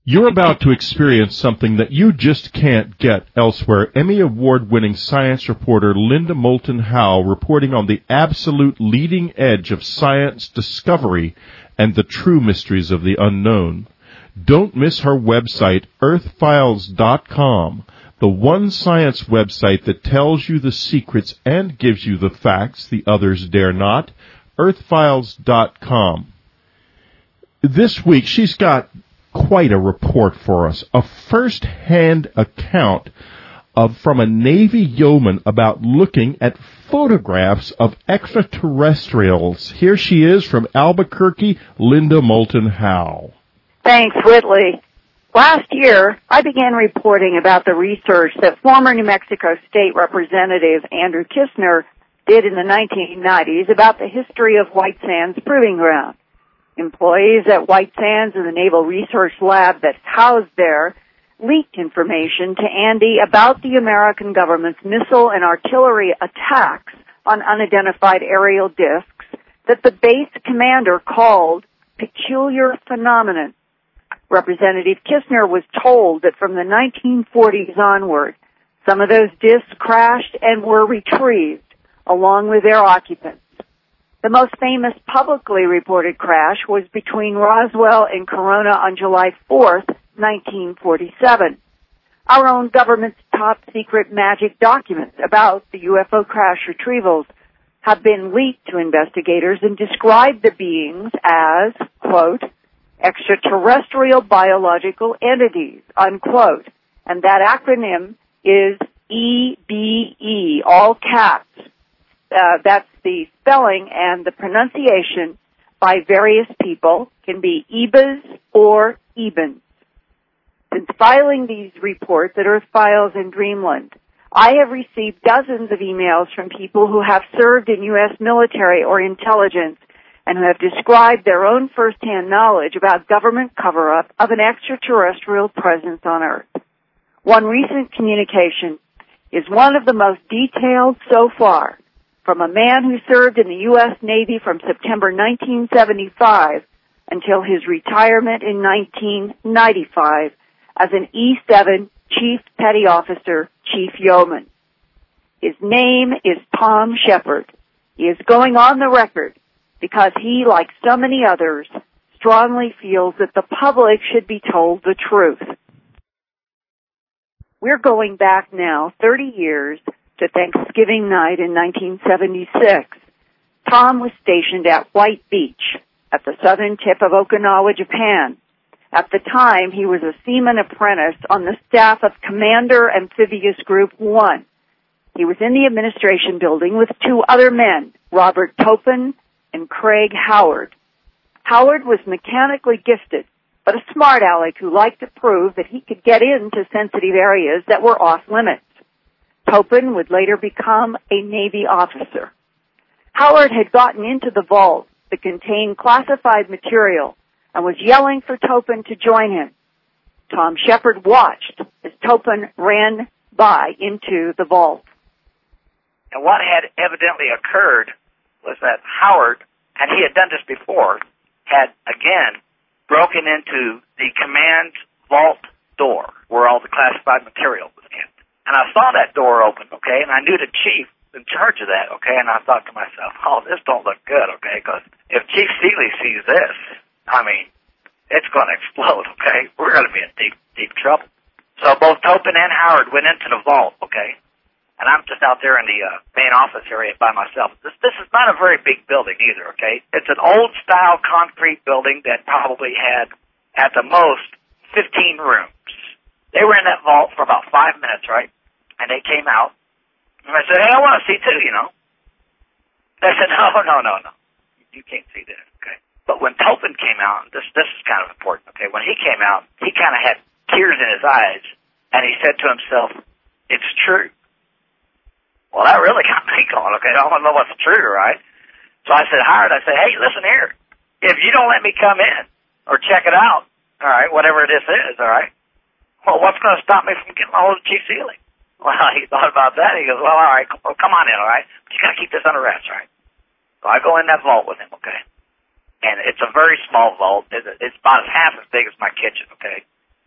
You're about to experience something that you just can't get elsewhere. Emmy Award-winning science reporter Linda Moulton Howe reporting on the absolute leading edge of science discovery and the true mysteries of the unknown. Don't miss her website, earthfiles.com, the one science website that tells you the secrets and gives you the facts the others dare not, earthfiles.com. This week, she's got quite a report for us, a first-hand account from a Navy yeoman about looking at photographs of extraterrestrials. Here she is from Albuquerque, Linda Moulton Howe. Thanks, Whitley. Last year, I began reporting about the research that former New Mexico State Representative Andrew Kistner did in the 1990s about the history of White Sands Proving Ground. Employees at White Sands and the Naval Research Lab that's housed there leaked information to Andy about the American government's missile and artillery attacks on unidentified aerial discs that the base commander called peculiar phenomenon. Representative Kistner was told that from the 1940s onward, some of those discs crashed and were retrieved along with their occupants. The most famous publicly reported crash was between Roswell and Corona on July 4th, 1947. Our own government's top-secret magic documents about the UFO crash retrievals have been leaked to investigators and describe the beings as, quote, extraterrestrial biological entities, unquote. And that acronym is EBE, all caps. That's the spelling, and the pronunciation by various people can be EBAs or EBANs. Since filing these reports at Earth Files in Dreamland, I have received dozens of emails from people who have served in U.S. military or intelligence and who have described their own firsthand knowledge about government cover-up of an extraterrestrial presence on Earth. One recent communication is one of the most detailed so far, from a man who served in the U.S. Navy from September 1975 until his retirement in 1995 as an E-7 Chief Petty Officer, Chief Yeoman. His name is Tom Shepard. He is going on the record because he, like so many others, strongly feels that the public should be told the truth. We're going back now 30 years to Thanksgiving night in 1976. Tom was stationed at White Beach at the southern tip of Okinawa, Japan. At the time, he was a seaman apprentice on the staff of Commander Amphibious Group 1. He was in the administration building with two other men, Robert Topin and Craig Howard. Howard was mechanically gifted, but a smart aleck who liked to prove that he could get into sensitive areas that were off limits. Topin would later become a Navy officer. Howard had gotten into the vault that contained classified material and was yelling for Topin to join him. Tom Shepard watched as Topin ran by into the vault. And what had evidently occurred was that Howard, and he had done this before, had again broken into the command vault door where all the classified material was kept. And I saw that door open, okay, and I knew the chief in charge of that, okay, and I thought to myself, oh, this don't look good, okay, because if Chief Seeley sees this, I mean, it's going to explode, okay? We're going to be in deep, deep trouble. So both Topin and Howard went into the vault, okay, and I'm just out there in the main office area by myself. This is not a very big building either, okay? It's an old-style concrete building that probably had, at the most, 15 rooms. They were in that vault for about 5 minutes, right? And they came out, and I said, hey, I want to see too, you know. They said, no. You can't see this, okay? But when Topin came out, this is kind of important, okay? When he came out, he kind of had tears in his eyes, and he said to himself, it's true. Well, that really got me going, okay? I want to know what's true, right? So I said, Howard, hey, listen here. If you don't let me come in or check it out, all right, whatever this is, all right, well, what's going to stop me from getting a hold of Chief Seeley? Well, he thought about that. He goes, well, all right, come on in, all right? But you got to keep this under wraps, all right? So I go in that vault with him, okay? And it's a very small vault. It's about half as big as my kitchen, okay?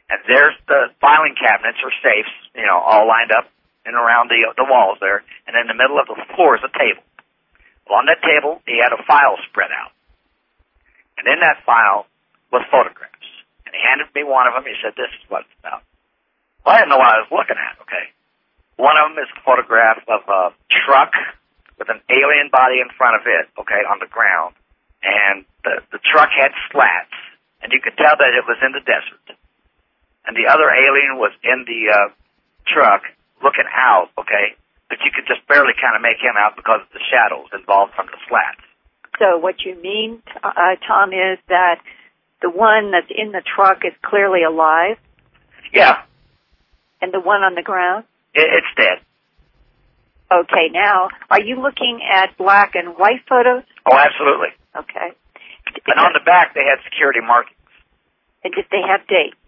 And there's the filing cabinets or safes, all lined up and around the walls there. And in the middle of the floor is a table. Well, on that table, he had a file spread out. And in that file was photographs. And he handed me one of them. He said, this is what it's about. Well, I didn't know what I was looking at, okay? One of them is a photograph of a truck with an alien body in front of it, okay, on the ground. And the truck had slats, and you could tell that it was in the desert. And the other alien was in the truck looking out, okay? But you could just barely kind of make him out because of the shadows involved from the slats. So what you mean, Tom, is that the one that's in the truck is clearly alive? Yeah. And the one on the ground? It's dead. Okay, now, are you looking at black and white photos? Oh, absolutely. Okay. And on the back, they had security markings. And did they have dates?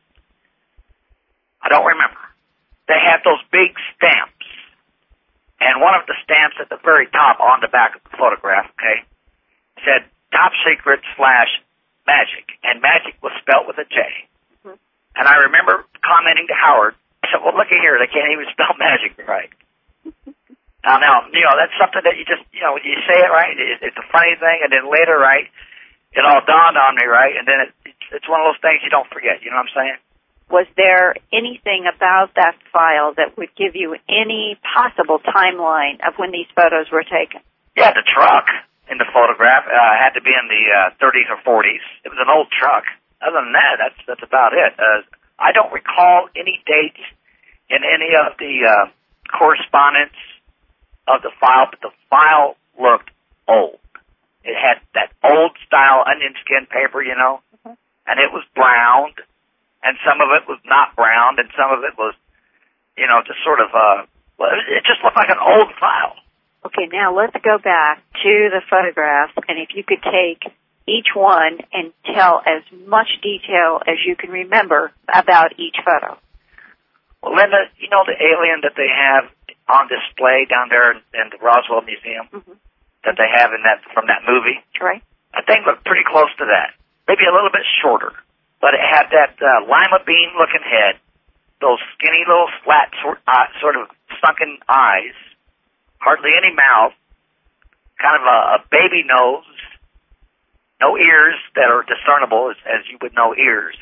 I don't remember. They had those big stamps. And one of the stamps at the very top on the back of the photograph, okay, said top secret / magic. And magic was spelled with a J. Mm-hmm. And I remember commenting to Howard, I said, well, look at here, they can't even spell magic right. Now, that's something that you just, when you say it right, it's a funny thing, and then later, right, it all dawned on me, right, and then it's one of those things you don't forget, you know what I'm saying? Was there anything about that file that would give you any possible timeline of when these photos were taken? Yeah, the truck in the photograph had to be in the 30s or 40s. It was an old truck. Other than that, that's about it. I don't recall any dates in any of the correspondence of the file, but the file looked old. It had that old-style onion skin paper, mm-hmm. And it was browned. And some of it was not brown, and some of it was, just sort of, it just looked like an old file. Okay, now let's go back to the photographs, and if you could take each one and tell as much detail as you can remember about each photo. Well, Linda, the alien that they have on display down there in the Roswell Museum mm-hmm. that they have from that movie? Right. I think looked pretty close to that. Maybe a little bit shorter. But it had that lima bean-looking head, those skinny little flat sort of sunken eyes, hardly any mouth, kind of a baby nose, no ears that are discernible as you would know ears.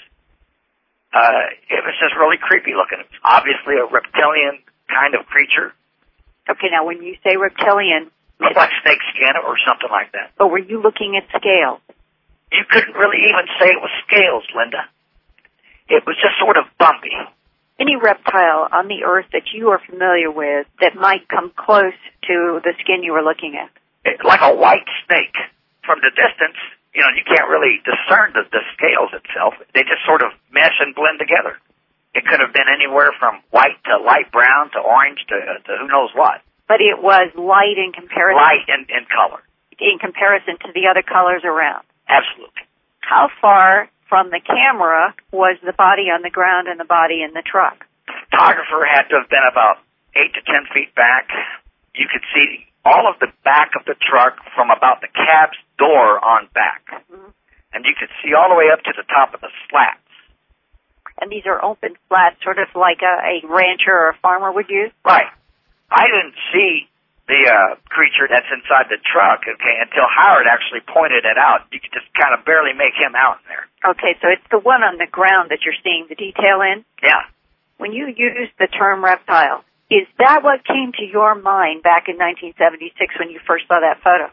It was just really creepy looking. It was obviously a reptilian kind of creature. Okay, now when you say reptilian... Looked like snake skin or something like that. But were you looking at scales? You couldn't really even say it was scales, Linda. It was just sort of bumpy. Any reptile on the earth that you are familiar with that might come close to the skin you were looking at? Like a white snake. From the distance, you can't really discern the scales itself. They just sort of mesh and blend together. It could have been anywhere from white to light brown to orange to who knows what. But it was light in comparison? Light in color. In comparison to the other colors around? Absolutely. How far from the camera was the body on the ground and the body in the truck? The photographer had to have been about 8 to 10 feet back. You could see all of the back of the truck from about the cab's door on back. Mm-hmm. And you could see all the way up to the top of the slats. And these are open slats, sort of like a rancher or a farmer would use? Right. I didn't see the creature that's inside the truck, okay, until Howard actually pointed it out. You could just kind of barely make him out in there. Okay, so it's the one on the ground that you're seeing the detail in? Yeah. When you used the term reptile, is that what came to your mind back in 1976 when you first saw that photo?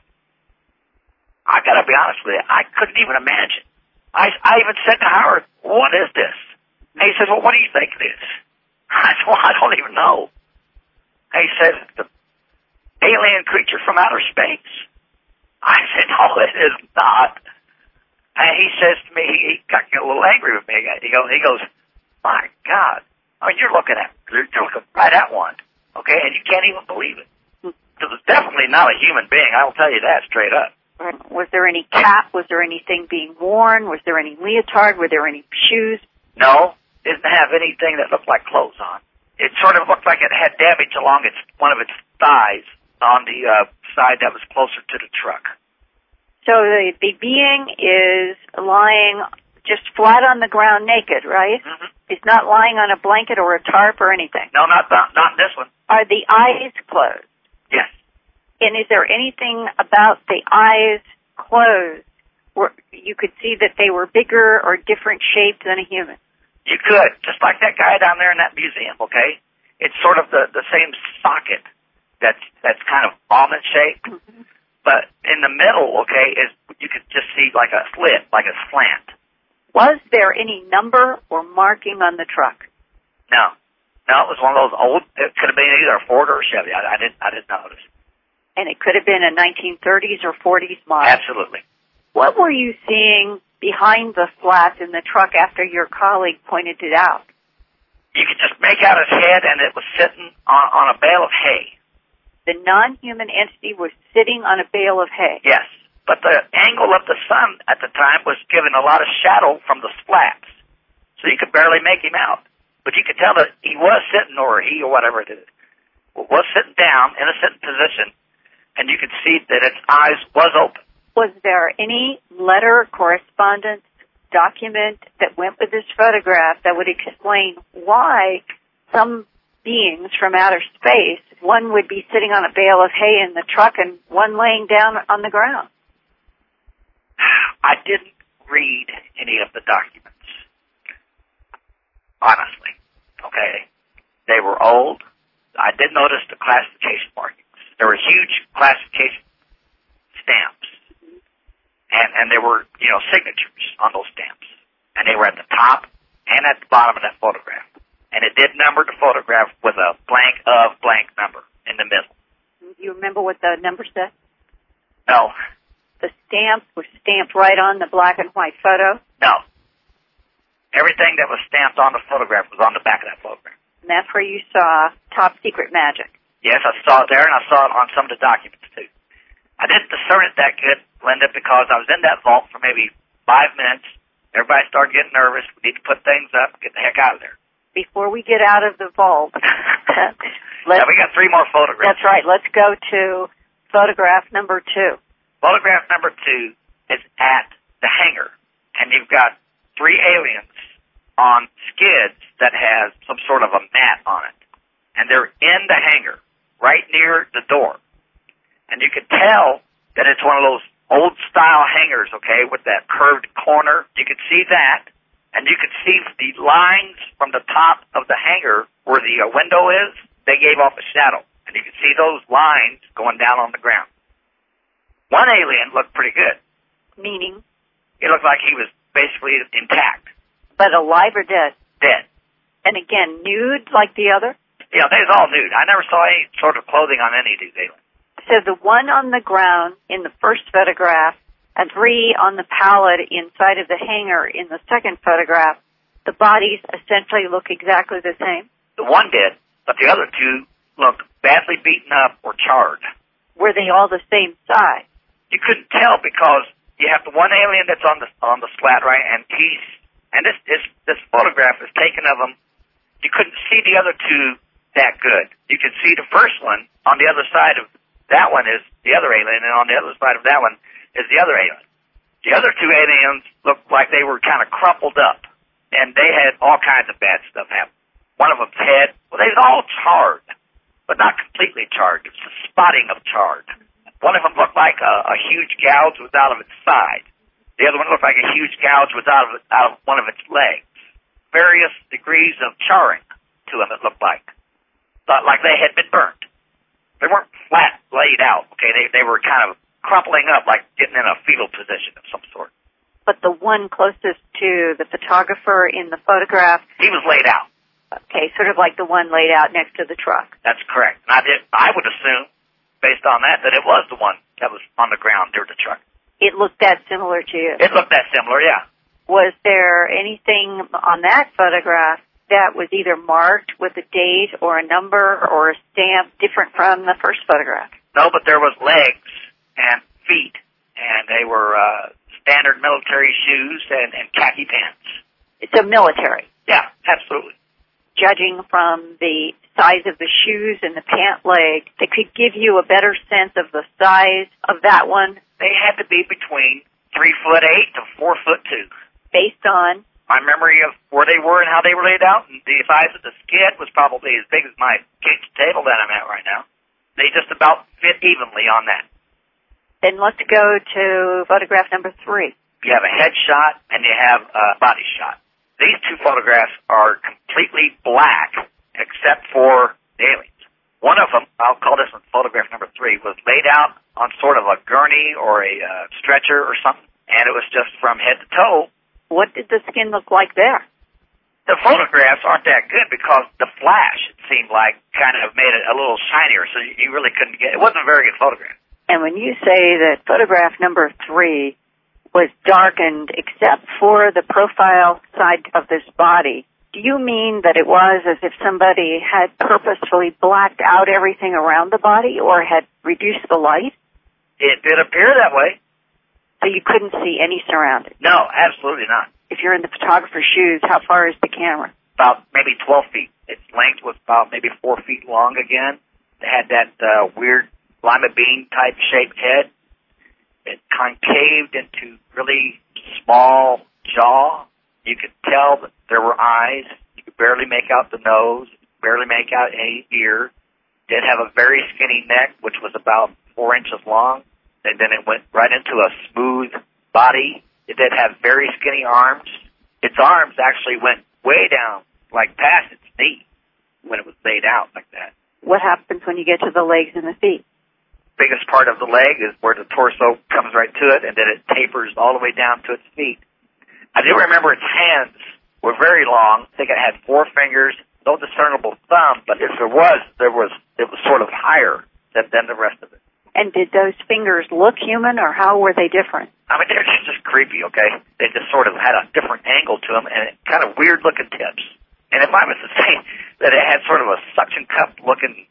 I gotta be honest with you, I couldn't even imagine. I even said to Howard, what is this? And he says, well, what do you think it is? I said, well, I don't even know. And he says, the alien creature from outer space. I said, no, it is not. And he says to me, he got a little angry with me. He goes, my God. I mean, you're looking right at one. Okay, and you can't even believe it. It was definitely not a human being. I'll tell you that straight up. Was there any cap? Was there anything being worn? Was there any leotard? Were there any shoes? No, didn't have anything that looked like clothes on. It sort of looked like it had damage along one of its thighs on the side that was closer to the truck. So the being is lying just flat on the ground naked, right? Mm-hmm. He's not lying on a blanket or a tarp or anything. No, not this one. Are the eyes closed? Yes. And is there anything about the eyes closed where you could see that they were bigger or different shaped than a human? You could, just like that guy down there in that museum, okay? It's sort of the same socket that's kind of almond shaped, but in the middle, okay, is you could just see like a slit, like a slant. Was there any number or marking on the truck? No, it was one of those old. It could have been either a Ford or a Chevy. I didn't notice. And it could have been a 1930s or 40s model. Absolutely. What were you seeing behind the slats in the truck after your colleague pointed it out? You could just make out his head, and it was sitting on a bale of hay. The non-human entity was sitting on a bale of hay. Yes, but the angle of the sun at the time was giving a lot of shadow from the slats, so you could barely make him out. But you could tell that he was sitting, or whatever it is, was sitting down in a sitting position, and you could see that its eyes was open. Was there any letter, correspondence, document that went with this photograph that would explain why some beings from outer space, one would be sitting on a bale of hay in the truck and one laying down on the ground? I didn't read any of the documents, honestly. Okay, they were old. I did notice the classification markings. There were huge classification stamps, and there were signatures on those stamps, and they were at the top and at the bottom of that photograph. And it did number the photograph with a blank of blank number in the middle. Do you remember what the number said? No. The stamp was stamped right on the black and white photo? No. Everything that was stamped on the photograph was on the back of that photograph. And that's where you saw Top Secret Magic? Yes, I saw it there, and I saw it on some of the documents, too. I didn't discern it that good, Linda, because I was in that vault for maybe 5 minutes. Everybody started getting nervous. We need to put things up and get the heck out of there. Before we get out of the vault, yeah, we got 3 more photographs. That's right. Let's go to photograph number 2. Photograph number 2 is at the hangar, and you've got 3 aliens on skids that has some sort of a mat on it, and they're in the hangar, right near the door. And you can tell that it's one of those old-style hangars, okay, with that curved corner. You can see that, and you can see the lines from the top of the hangar where the window is. They gave off a shadow, and you can see those lines going down on the ground. One alien looked pretty good. Meaning? He looked like he was basically intact. But alive or dead? Dead. And again, nude like the other? Yeah, they was all nude. I never saw any sort of clothing on any of these aliens. So the one on the ground in the first photograph and 3 on the pallet inside of the hangar in the second photograph, the bodies essentially look exactly the same? The one did, but the other 2 looked badly beaten up or charred. Were they all the same size? You couldn't tell because you have the one alien that's on the slat, right, and this photograph is taken of him. You couldn't see the other 2 that good. You could see the first one on the other side of that one is the other alien, and on the other side of that one is the other alien. The other 2 aliens looked like they were kind of crumpled up, and they had all kinds of bad stuff happen. One of them's head, well, they was all charred, but not completely charred. It was a spotting of charred. One of them looked like a huge gouge was out of its side. The other one looked like a huge gouge was out of one of its legs. Various degrees of charring to them, it looked like. Like they had been burnt. They weren't flat laid out, okay? They were kind of crumpling up, like getting in a fetal position of some sort. But the one closest to the photographer in the photograph... He was laid out. Okay, sort of like the one laid out next to the truck. That's correct. And I would assume, based on that it was the one that was on the ground near the truck. It looked that similar to you? It looked that similar, yeah. Was there anything on that photograph that was either marked with a date or a number or a stamp different from the first photograph? No, but there was legs and feet, and they were standard military shoes and khaki pants. It's a military? Yeah, absolutely. Judging from the size of the shoes and the pant leg, that could give you a better sense of the size of that one? They had to be between 3'8" to 4'2". Based on? my memory of where they were and how they were laid out, and the size of the skid was probably as big as my kitchen table that I'm at right now. They just about fit evenly on that. Then let's go to photograph number 3. You have a head shot and you have a body shot. These two photographs are completely black except for the aliens. One of them, I'll call this one photograph number 3, was laid out on sort of a gurney or a stretcher or something, and it was just from head to toe. What did the skin look like there? The photographs aren't that good because the flash, it seemed like, kind of made it a little shinier, so you really couldn't get it. It wasn't a very good photograph. And when you say that photograph number 3 was darkened except for the profile side of this body, do you mean that it was as if somebody had purposefully blacked out everything around the body or had reduced the light? It did appear that way. So you couldn't see any surroundings? No, absolutely not. If you're in the photographer's shoes, how far is the camera? About maybe 12 feet. Its length was about maybe 4 feet long again. It had that weird lima bean type shaped head. It concaved into really small jaw. You could tell that there were eyes. You could barely make out the nose, barely make out any ear. It did have a very skinny neck, which was about 4 inches long, and then it went right into a smooth body. It did have very skinny arms. Its arms actually went way down, like past its knee, when it was laid out like that. What happens when you get to the legs and the feet? Biggest part of the leg is where the torso comes right to it, and then it tapers all the way down to its feet. I do remember its hands were very long. I think it had 4 fingers, no discernible thumb, but if it was sort of higher than the rest of it. And did those fingers look human, or how were they different? I mean, they're just creepy, okay? They just sort of had a different angle to them and kind of weird-looking tips. And if I was to say that it had sort of a suction cup-looking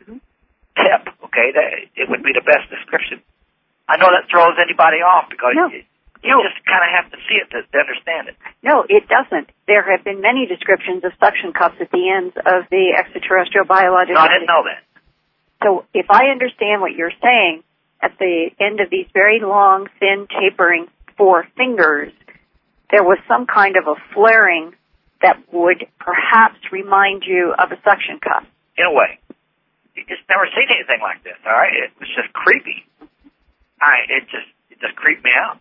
tip, okay, it would be the best description. I know that throws anybody off because you just kind of have to see it to understand it. No, it doesn't. There have been many descriptions of suction cups at the ends of the extraterrestrial biological... No, I didn't know that. So if I understand what you're saying, at the end of these very long, thin, tapering 4 fingers, there was some kind of a flaring that would perhaps remind you of a suction cup. In a way. You just never seen anything like this, all right? It was just creepy. It just creeped me out.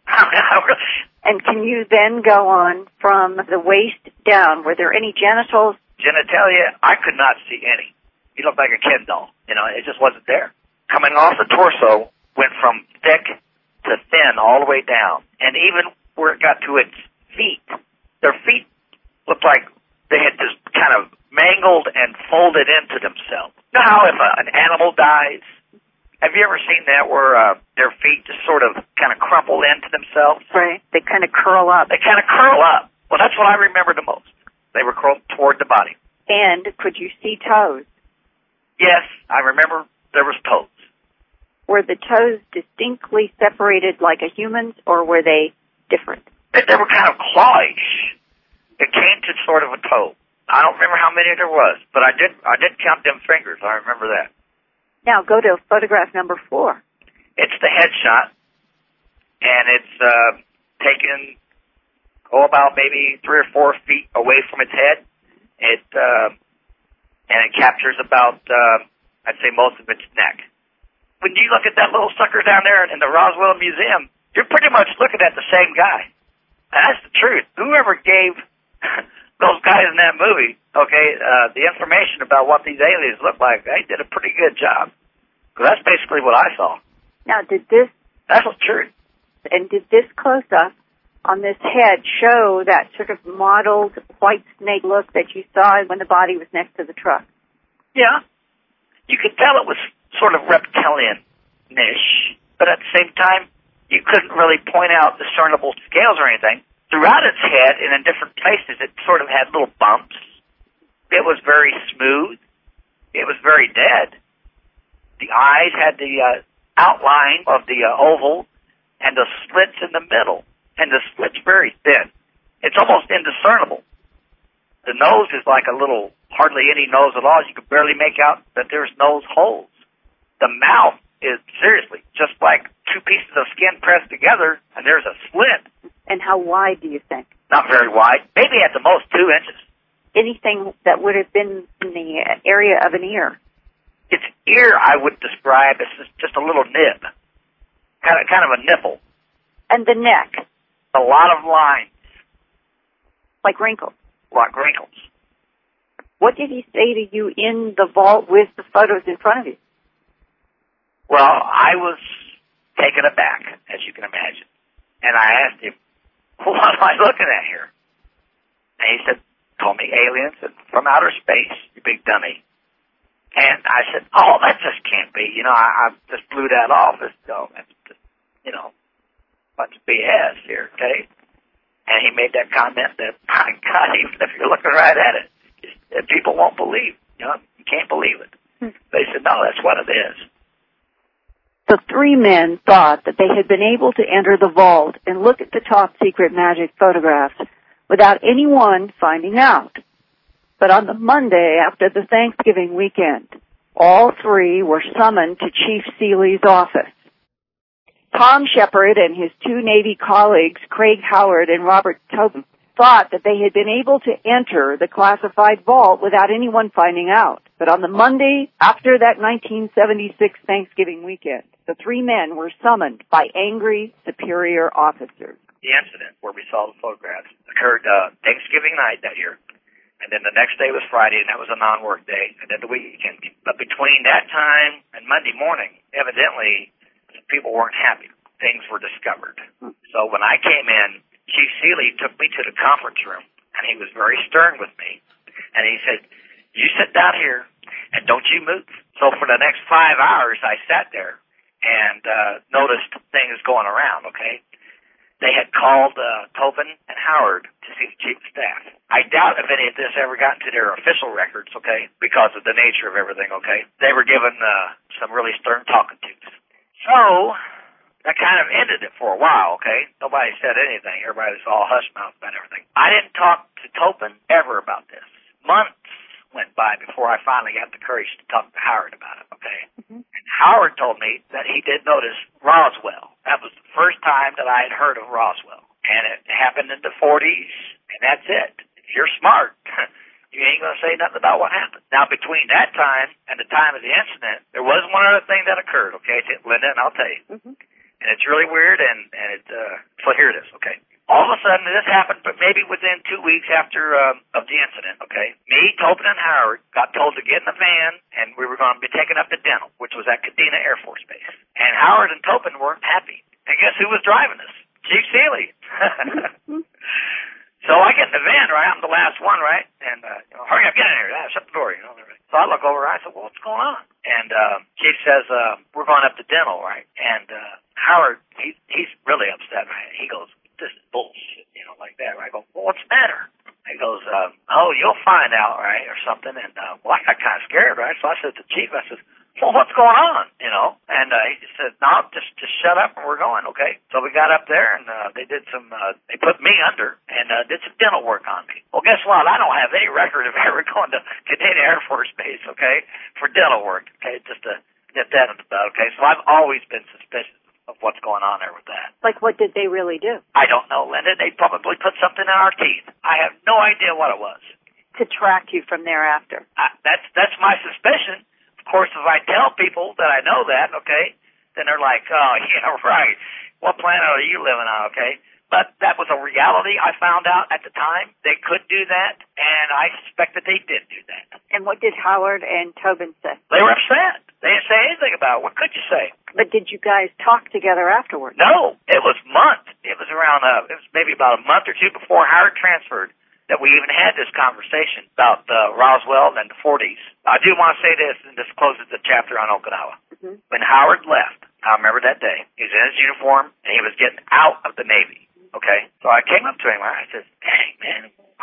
And can you then go on from the waist down? Were there any genitals? Genitalia, I could not see any. He looked like a Ken doll. You know, it just wasn't there. Coming off the torso went from thick to thin all the way down. And even where it got to its feet, their feet looked like they had just kind of mangled and folded into themselves. You know how if an animal dies, have you ever seen that where their feet just sort of kind of crumple into themselves? Right. They kind of curl up. They kind of curl up. Well, that's what I remember the most. They were curled toward the body. And could you see toes? Yes, I remember there was toes. Were the toes distinctly separated like a human's, or were they different? They were kind of clawish. It came to sort of a toe. I don't remember how many there was, but I did count them fingers. I remember that. Now go to photograph number 4. It's the headshot, and it's taken about maybe 3 or 4 feet away from its head. And it captures about, I'd say, most of its neck. When you look at that little sucker down there in the Roswell Museum, you're pretty much looking at the same guy. And that's the truth. Whoever gave those guys in that movie, okay, the information about what these aliens look like, they did a pretty good job. Because that's basically what I saw. Now, that's the truth. And did this close-up on this head show that sort of mottled white snake look that you saw when the body was next to the truck? Yeah. You could tell it was sort of reptilian-ish, but at the same time, you couldn't really point out discernible scales or anything. Throughout its head and in different places, it sort of had little bumps. It was very smooth. It was very dead. The eyes had the outline of the oval and the slits in the middle. And the slit's very thin. It's almost indiscernible. The nose is like a little, hardly any nose at all. You can barely make out that there's nose holes. The mouth is, seriously, just like 2 pieces of skin pressed together, and there's a slit. And how wide do you think? not very wide, maybe at the most 2 inches. Anything that would have been in the area of an ear. Its ear, I would describe as just a little nib, kind of a nipple. And the neck. A lot of lines. Like wrinkles. Like wrinkles. What did he say to you in the vault with the photos in front of you? Well, I was taken aback, as you can imagine. And I asked him, what am I looking at here? And he said, told me aliens from outer space, you big dummy. And I said, oh, that just can't be. You know, I just blew that off. That's just, bunch of BS here, okay? And he made that comment that, my God, even if you're looking right at it, people won't believe. You know, you can't believe it. They said, no, that's what it is. The 3 men thought that they had been able to enter the vault and look at the top secret magic photographs without anyone finding out. But on the Monday after the Thanksgiving weekend, all 3 were summoned to Chief Seeley's office. Tom Shepard and his 2 Navy colleagues, Craig Howard and Robert Tobin, thought that they had been able to enter the classified vault without anyone finding out. But on the Monday after that 1976 Thanksgiving weekend, the 3 men were summoned by angry superior officers. The incident where we saw the photographs occurred Thanksgiving night that year. And then the next day was Friday, and that was a non-work day, and then the weekend. But between that time and Monday morning, evidently, people weren't happy. Things were discovered. So when I came in, Chief Seeley took me to the conference room, and he was very stern with me. And he said, you sit down here, and don't you move. So for the next 5 hours, I sat there and noticed things going around, okay? They had called Tobin and Howard to see the chief of staff. I doubt if any of this ever got into their official records, okay, because of the nature of everything, okay? They were given some really stern talking to. So that kind of ended it for a while, okay? Nobody said anything. Everybody was all hush-mouth about everything. I didn't talk to Tobin ever about this. Months went by before I finally got the courage to talk to Howard about it, okay? And Howard told me that he did notice Roswell. That was the first time that I had heard of Roswell. And it happened in the 40s, and that's it. If you're smart, you ain't going to say nothing about what happened. Now, between that time and the time of the incident, there was one other thing that occurred, okay, Linda, and I'll tell you. And it's really weird, and so here it is, okay? All of a sudden, this happened, but maybe within 2 weeks after of the incident, okay? Me, Tobin, and Howard got told to get in the van, and we were going to be taken up to Dental, which was at Kadena Air Force Base. And Howard and Tobin weren't happy. And guess who was driving us? Chief Seeley. So I get in the van, right? I'm the last one, right? And, hurry up, get in here. Shut the door, So I look over, I said, well, what's going on? And Chief says, we're going up to Dental, right? And Howard, he's really upset, right? He goes, this is bullshit, like that, right? I go, well, what's the matter? He goes, oh, you'll find out, right, or something. And, well, I got kind of scared, right? So I said to Chief, I said, well, what's going on, And he said, no, just shut up and we're going, okay? So we got up there and they did they put me under and did some dental work on me. Well, guess what? I don't have any record of ever going to Kadena Air Force Base, okay, for dental work, okay, just to get that in the bud, okay? So I've always been suspicious of what's going on there with that. Like, what did they really do? I don't know, Linda. They probably put something in our teeth. I have no idea what it was. To track you from thereafter. That's my suspicion. Of course, if I tell people that I know that, okay, then they're like, oh, yeah, right. What planet are you living on, okay? But that was a reality I found out at the time. They could do that, and I suspect that they did do that. And what did Howard and Tobin say? They were upset. They didn't say anything about it. What could you say? But did you guys talk together afterwards? No. It was months. It was around, it was maybe about a month or two before Howard transferred that we even had this conversation about Roswell and the 40s. I do want to say this, and this closes the chapter on Okinawa. When Howard left, I remember that day, he was in his uniform, and he was getting out of the Navy, okay? So I came up to him, and I said, dang, man,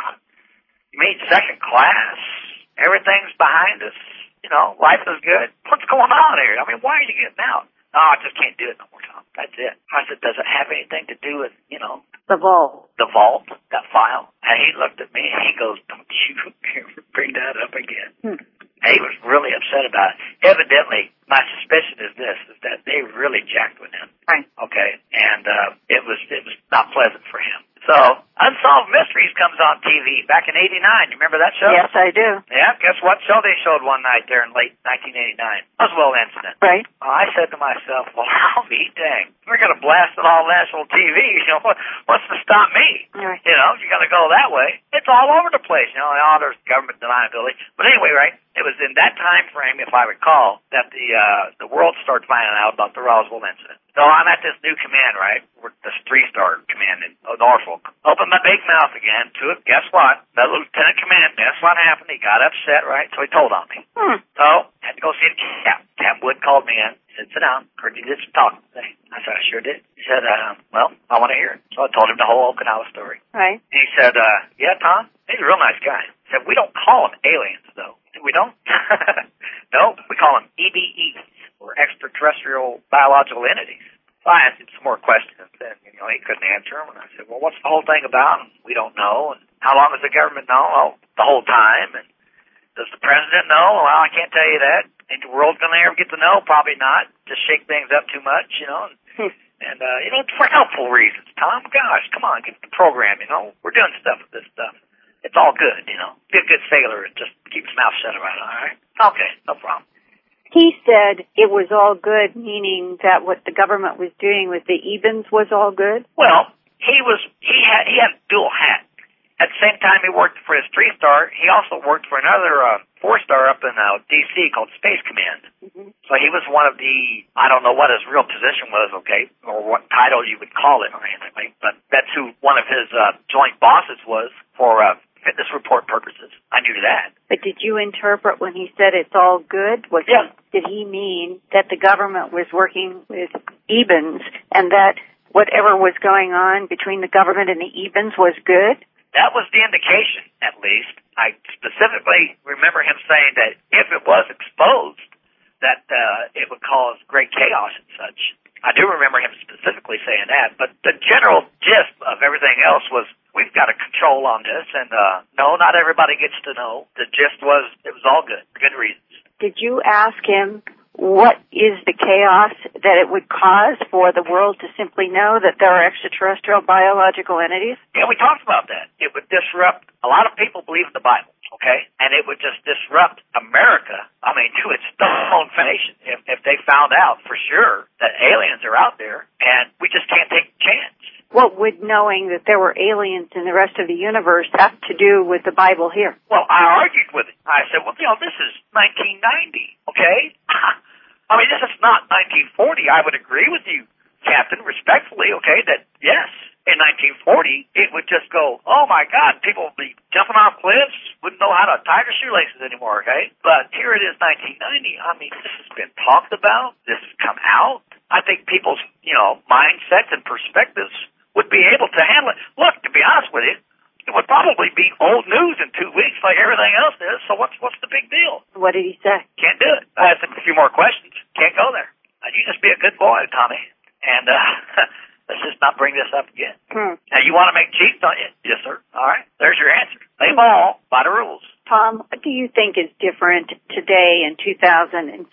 you made second class. Everything's behind us. Life is good. What's going on here? I mean, why are you getting out? No, I just can't do it no more, Tom. That's it. I said, does it have anything to do with, the vault? The vault, that file? And he looked at me and he goes, don't you ever bring that up again. And he was really upset about it. Evidently, my suspicion is this, is that they really jacked with him. Right. Okay? And it was not pleasant for him. So, unsolved mystery. Mysteries comes on TV back in '89. You remember that show? Yes, I do. Yeah, guess what show they showed one night there in late 1989? Roswell incident. Right. Well, I said to myself, well, I'll be dang. We're going to blast it all national TV. You know, what's to stop me? Right. You know, you're going to go that way. It's all over the place. You know, there's government deniability. But anyway, right, it was in that time frame, if I recall, that the world started finding out about the Roswell incident. So I'm at this new command, right? This 3-star command in Norfolk. Open my big mouth again to it. Guess what? That lieutenant command, guess what happened? He got upset, right? So he told on me. So had to go see the captain. Captain Wood called me in. He said, sit down. Heard you did some talking today. I said, I sure did. He said, well, I want to hear it. So I told him the whole Okinawa story. Right. He said, yeah, Tom, he's a real nice guy. He said, we don't call them aliens, though. I said, we don't? No, we call them EBEs, or extraterrestrial biological entities. So I asked him some more questions, and he couldn't answer them. And I said, well, what's the whole thing about? And we don't know. And how long does the government know? Oh, the whole time. And does the president know? Well, I can't tell you that. Ain't the world going to ever get to know? Probably not. Just shake things up too much, And, for helpful reasons, Tom. Gosh, come on, get the program, We're doing stuff with this stuff. It's all good, Be a good sailor and just keep his mouth shut about it, all right? Okay, no problem. He said it was all good, meaning that what the government was doing with the Ebens was all good? Well, he had a dual hat. At the same time he worked for his 3-star, he also worked for another 4-star up in D.C. called Space Command. Mm-hmm. So he was one of the, I don't know what his real position was, okay, or what title you would call it or anything, but that's who one of his joint bosses was for fitness report purposes. I knew that. But did you interpret when he said it's all good? Did he mean that the government was working with Ebens and that whatever was going on between the government and the Ebens was good? That was the indication, at least. I specifically remember him saying that if it was exposed, that it would cause great chaos and such. I do remember him specifically saying that, but the general gist of everything else was, we've got a control on this, and no, not everybody gets to know. The gist was, it was all good, good reasons. Did you ask him what is the chaos that it would cause for the world to simply know that there are extraterrestrial biological entities? Yeah, we talked about that. It would disrupt, a lot of people believe in the Bible, okay? And it would just disrupt America, to its stone foundation if they found out for sure that aliens are out there, and we just can't take a chance. What would knowing that there were aliens in the rest of the universe have to do with the Bible here? Well, I argued with it. I said, well, this is 1990, okay? This is not 1940. I would agree with you, Captain, respectfully, okay, that yes, in 1940, it would just go, oh my God, people would be jumping off cliffs, wouldn't know how to tie their shoelaces anymore, okay? But here it is, 1990. This has been talked about. This has come out. I think people's, mindsets and perspectives would be able to handle it. Look, to be honest with you, it would probably be old news in 2 weeks like everything else is, so what's the big deal? What did he say? Can't do it. I asked him a few more questions. Can't go there. You just be a good boy, Tommy, and let's just not bring this up again. Now, you want to make cheats, don't you? Yes, sir. All right, there's your answer. Play ball by the rules. Tom, what do you think is different today in 2006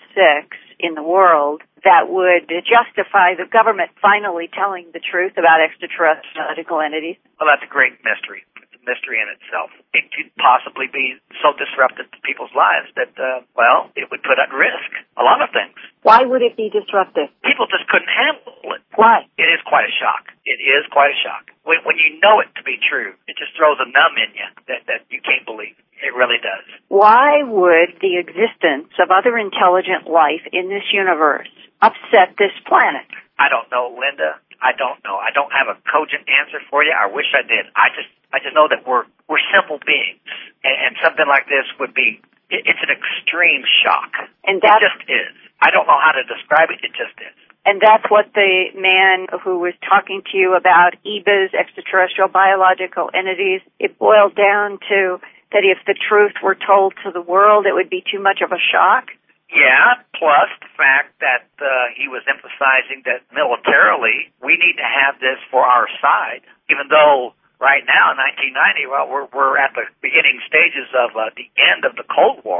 in the world that would justify the government finally telling the truth about extraterrestrial entities? Well, that's a great mystery. It's a mystery in itself. It could possibly be so disruptive to people's lives that, it would put at risk a lot of things. Why would it be disruptive? People just couldn't handle it. Why? It is quite a shock. It is quite a shock. When you know it to be true, it just throws a numb in you that you can't believe. It really does. Why would the existence of other intelligent life in this universe upset this planet? I don't know, Linda. I don't know. I don't have a cogent answer for you. I wish I did. I just know that we're simple beings, and something like this would be. It's an extreme shock. And it just is. I don't know how to describe it. It just is. And that's what the man who was talking to you about EBEs, extraterrestrial biological entities, it boiled down to that if the truth were told to the world, it would be too much of a shock? Yeah, plus the fact that he was emphasizing that militarily we need to have this for our side, even though right now in 1990, we're at the beginning stages of the end of the Cold War.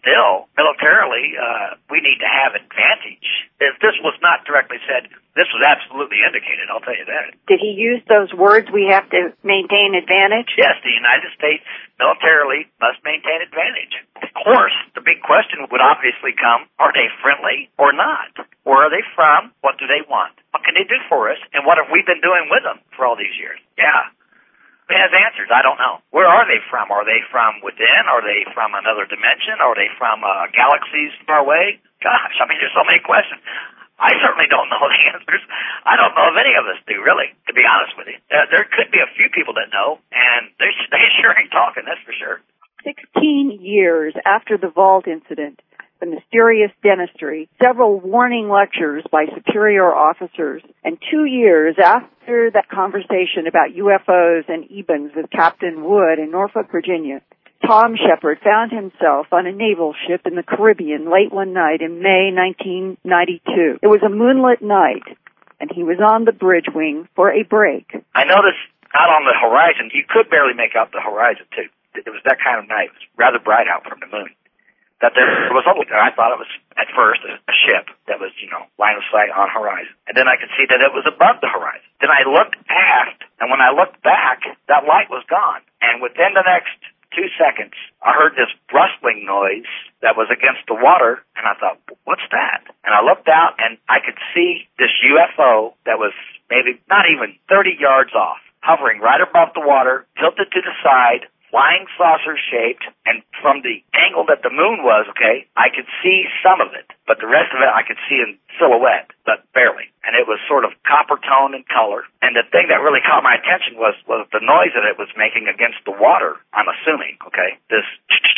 still, militarily, we need to have advantage. If this was not directly said, this was absolutely indicated, I'll tell you that. Did he use those words, we have to maintain advantage? Yes, the United States militarily must maintain advantage. Of course, the big question would obviously come, are they friendly or not? Where are they from? What do they want? What can they do for us? And what have we been doing with them for all these years? Yeah. It has answers. I don't know. Where are they from? Are they from within? Are they from another dimension? Are they from galaxies far away? Gosh, I mean, there's so many questions. I certainly don't know the answers. I don't know if any of us do, really, to be honest with you. There could be a few people that know, and they sure ain't talking, that's for sure. 16 years after the vault incident, the mysterious dentistry, several warning lectures by superior officers, and 2 years after that conversation about UFOs and EBINs with Captain Wood in Norfolk, Virginia, Tom Shepard found himself on a naval ship in the Caribbean late one night in May 1992. It was a moonlit night, and he was on the bridge wing for a break. I noticed out on the horizon, you could barely make out the horizon, too. It was that kind of night. It was rather bright out from the moon. That there was only, I thought it was at first a ship that was, line of sight on horizon. And then I could see that it was above the horizon. Then I looked aft, and when I looked back, that light was gone. And within the next 2 seconds, I heard this rustling noise that was against the water, and I thought, what's that? And I looked out, and I could see this UFO that was maybe not even 30 yards off, hovering right above the water, tilted to the side, flying saucer shaped, and from the angle that the moon was, I could see some of it, but the rest of it I could see in silhouette, but barely. And it was sort of copper tone in color. And the thing that really caught my attention was the noise that it was making against the water, I'm assuming, this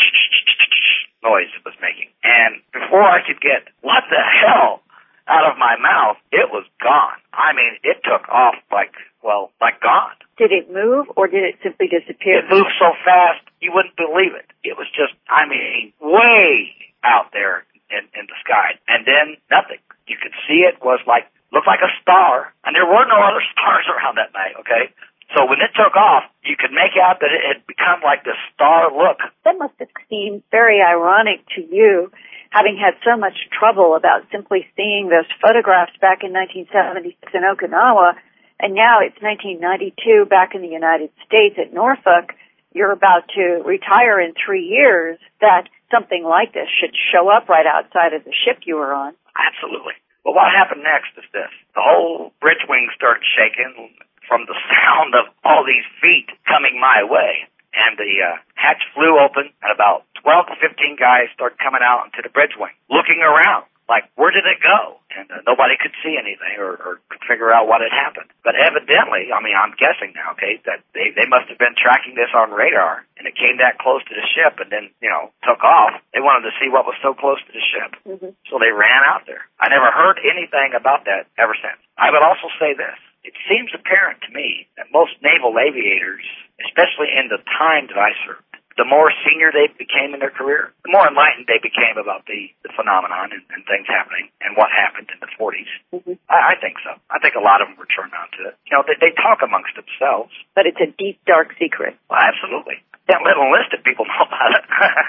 noise it was making. And before I could get, what the hell, out of my mouth, it was gone. I mean, it took off like gone. Did it move, or did it simply disappear? It moved so fast, you wouldn't believe it. It was just, way out there in the sky. And then nothing. You could see it was looked like a star, and there were no other stars around that night, So when it took off, you could make out that it had become like this star look. That must have seemed very ironic to you, having had so much trouble about simply seeing those photographs back in 1976 in Okinawa. And now it's 1992 back in the United States at Norfolk. You're about to retire in 3 years, that something like this should show up right outside of the ship you were on. Absolutely. Well, what happened next is this. The whole bridge wing started shaking from the sound of all these feet coming my way. And the hatch flew open, and about 12 to 15 guys started coming out into the bridge wing, looking around. Like, where did it go? And nobody could see anything or could figure out what had happened. But evidently, I'm guessing now, that they must have been tracking this on radar, and it came that close to the ship and then, took off. They wanted to see what was so close to the ship. Mm-hmm. So they ran out there. I never heard anything about that ever since. I would also say this. It seems apparent to me that most naval aviators, especially in the time that I served, the more senior they became in their career, the more enlightened they became about the phenomenon and things happening and what happened in the 40s. Mm-hmm. I think so. I think a lot of them were turned on to it. They talk amongst themselves. But it's a deep, dark secret. Well, absolutely. Can't let enlisted people know about it.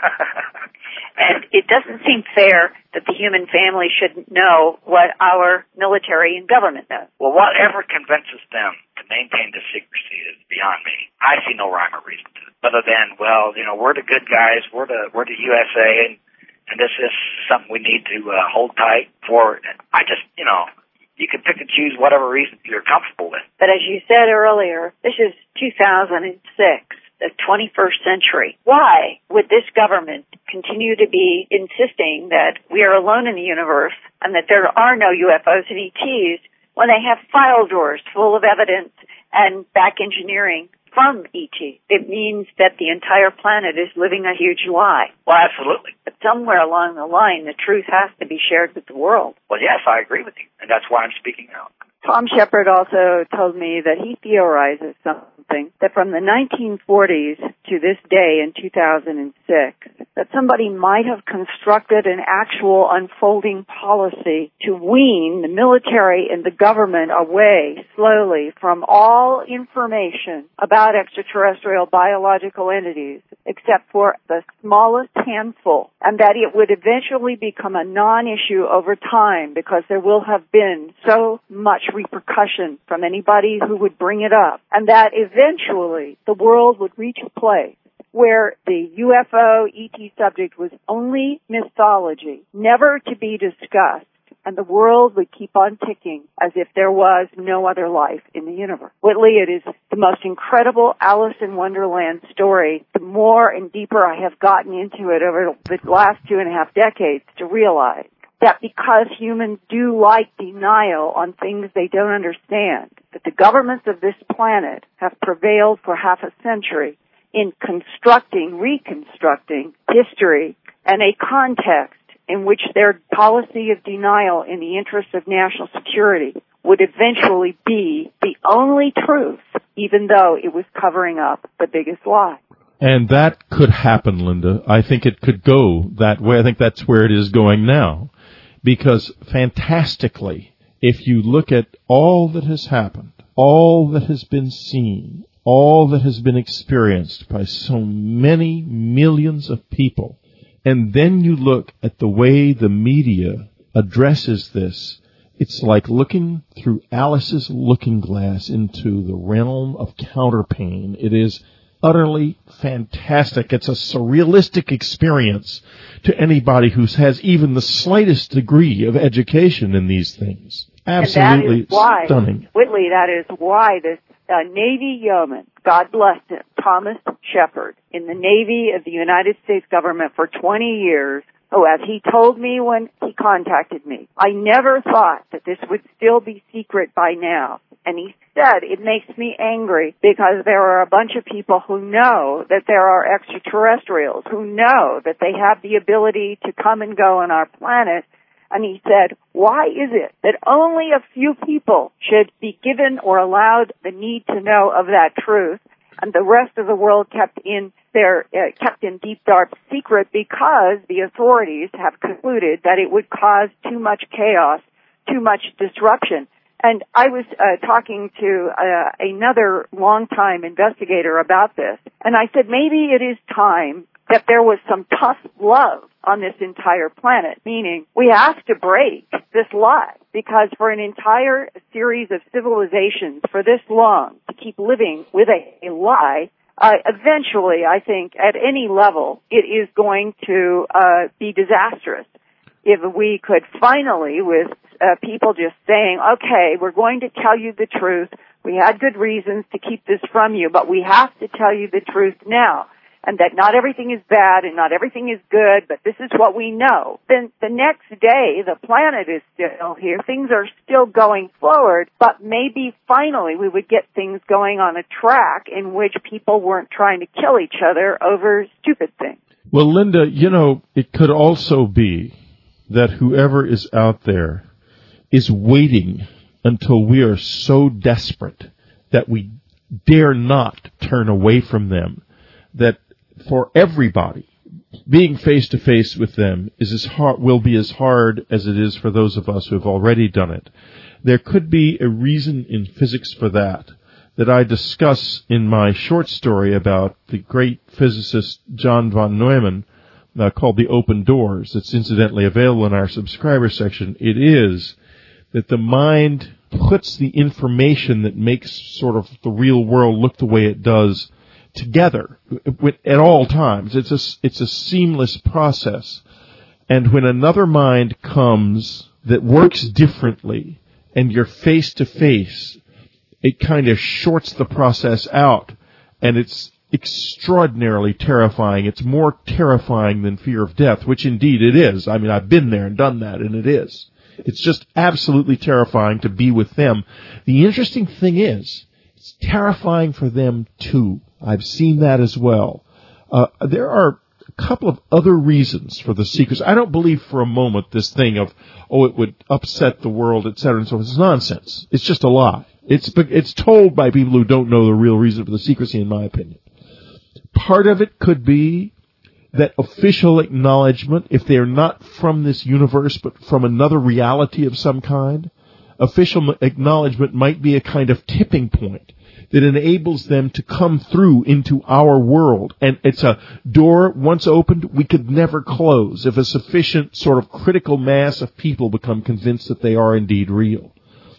And it doesn't seem fair that the human family shouldn't know what our military and government knows. Well, whatever convinces them to maintain the secrecy is beyond me. I see no rhyme or reason to it. Other than, we're the good guys, we're the USA, and this is something we need to hold tight for. I just, you can pick and choose whatever reason you're comfortable with. But as you said earlier, this is 2006. The 21st century. Why would this government continue to be insisting that we are alone in the universe and that there are no UFOs and ETs when they have file drawers full of evidence and back engineering from ET? It means that the entire planet is living a huge lie. Well, absolutely. But somewhere along the line, the truth has to be shared with the world. Well, yes, I agree with you, and that's why I'm speaking out. Tom Shepard also told me that he theorizes some something that from the 1940s to this day in 2006, that somebody might have constructed an actual unfolding policy to wean the military and the government away slowly from all information about extraterrestrial biological entities, except for the smallest handful, and that it would eventually become a non-issue over time because there will have been so much repercussion from anybody who would bring it up, and that eventually the world would reach a place where the UFO ET subject was only mythology, never to be discussed, and the world would keep on ticking as if there was no other life in the universe. Whitley, it is the most incredible Alice in Wonderland story. The more and deeper I have gotten into it over the last 2.5 decades to realize that because humans do like denial on things they don't understand, that the governments of this planet have prevailed for half a century in reconstructing history and a context in which their policy of denial in the interest of national security would eventually be the only truth, even though it was covering up the biggest lie. And that could happen, Linda. I think it could go that way. I think that's where it is going now. Because fantastically, if you look at all that has happened, all that has been seen, all that has been experienced by so many millions of people, and then you look at the way the media addresses this, it's like looking through Alice's looking glass into the realm of counterpane. It is utterly fantastic. It's a surrealistic experience to anybody who has even the slightest degree of education in these things. Absolutely stunning. Whitley, that is why this Navy yeoman, God bless him, Thomas Shepard, in the Navy of the United States government for 20 years, who, as he told me when he contacted me, I never thought that this would still be secret by now. And he said, it makes me angry because there are a bunch of people who know that there are extraterrestrials, who know that they have the ability to come and go on our planet. And he said, why is it that only a few people should be given or allowed the need to know of that truth, and the rest of the world kept in deep dark secret because the authorities have concluded that it would cause too much chaos, too much disruption. And I was talking to another longtime investigator about this, and I said maybe it is time that there was some tough love on this entire planet, meaning we have to break this lie, because for an entire series of civilizations for this long to keep living with a lie, eventually, I think, at any level, it is going to be disastrous. If we could finally, with people just saying, okay, we're going to tell you the truth, we had good reasons to keep this from you, but we have to tell you the truth now, and that not everything is bad and not everything is good, but this is what we know. Then the next day, the planet is still here, things are still going forward, but maybe finally we would get things going on a track in which people weren't trying to kill each other over stupid things. Well, Linda, it could also be that whoever is out there is waiting until we are so desperate that we dare not turn away from them, that for everybody, being face to face with them will be as hard as it is for those of us who have already done it. There could be a reason in physics for that I discuss in my short story about the great physicist John von Neumann, called The Open Doors. It's incidentally available in our subscriber section. It is that the mind puts the information that makes sort of the real world look the way it does together at all times. It's a seamless process. And when another mind comes that works differently and you're face to face, it kind of shorts the process out, and it's extraordinarily terrifying. It's more terrifying than fear of death, which indeed it is. I mean, I've been there and done that, and it is. It's just absolutely terrifying to be with them. The interesting thing is, it's terrifying for them too. I've seen that as well. There are a couple of other reasons for the secrets. I don't believe for a moment this thing of, it would upset the world, etc. and so forth. It's nonsense. It's just a lie. It's told by people who don't know the real reason for the secrecy, in my opinion. Part of it could be that official acknowledgement, if they're not from this universe but from another reality of some kind, official acknowledgement might be a kind of tipping point that enables them to come through into our world. And it's a door, once opened, we could never close if a sufficient sort of critical mass of people become convinced that they are indeed real.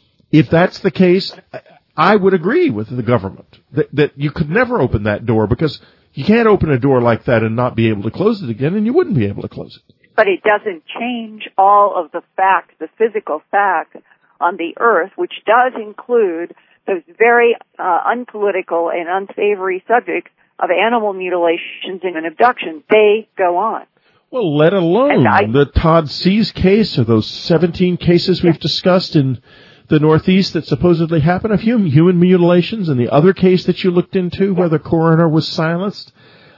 If that's the case, I would agree with the government that you could never open that door, because you can't open a door like that and not be able to close it again, and you wouldn't be able to close it. But it doesn't change all of the facts, the physical facts on the earth, which does include those very unpolitical and unsavory subjects of animal mutilations and abductions. They go on. Well, let alone the Todd Seas case, or those 17 cases we've discussed in the Northeast that supposedly happened of human mutilations, and the other case that you looked into where the coroner was silenced.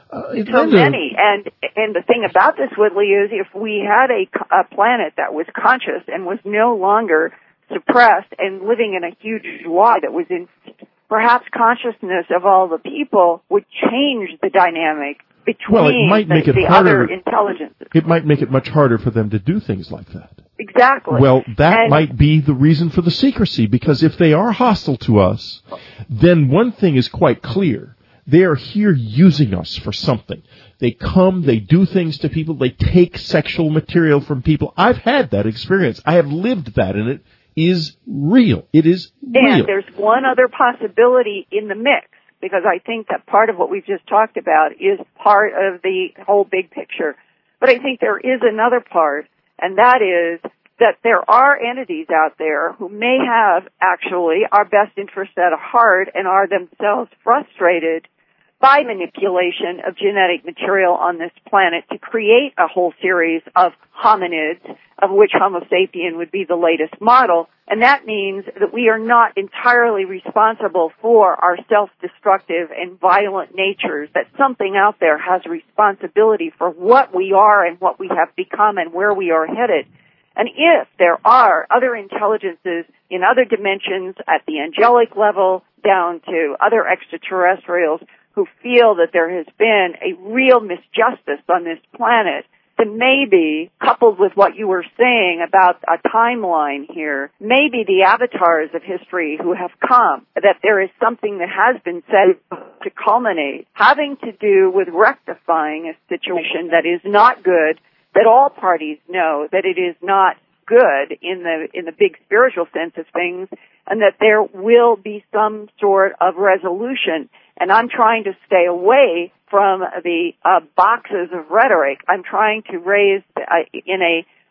So many. And the thing about this, Whitley, is if we had a planet that was conscious and was no longer suppressed and living in a huge lie that was in, perhaps consciousness of all the people would change the dynamic between the other intelligences. It might make it much harder for them to do things like that. Exactly. Well, that might be the reason for the secrecy, because if they are hostile to us, then one thing is quite clear. They are here using us for something. They come, they do things to people, they take sexual material from people. I've had that experience. I have lived that, and it is real. It is real. And there's one other possibility in the mix, because I think that part of what we've just talked about is part of the whole big picture. But I think there is another part, and that is that there are entities out there who may have actually our best interests at heart and are themselves frustrated by manipulation of genetic material on this planet to create a whole series of hominids, of which Homo sapien would be the latest model. And that means that we are not entirely responsible for our self-destructive and violent natures, that something out there has responsibility for what we are and what we have become and where we are headed. And if there are other intelligences in other dimensions at the angelic level down to other extraterrestrials who feel that there has been a real misjustice on this planet, then maybe, coupled with what you were saying about a timeline here, maybe the avatars of history who have come, that there is something that has been said to culminate, having to do with rectifying a situation that is not good, that all parties know that it is not good in the big spiritual sense of things, and that there will be some sort of resolution. And I'm trying to stay away from the boxes of rhetoric. I'm trying to raise in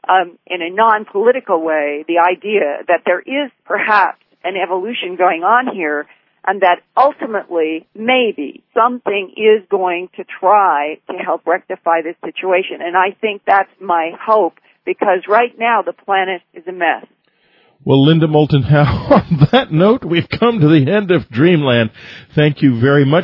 a non-political way the idea that there is perhaps an evolution going on here, and that ultimately, maybe, something is going to try to help rectify this situation. And I think that's my hope, because right now the planet is a mess. Well, Linda Moulton Howe, on that note, we've come to the end of Dreamland. Thank you very much.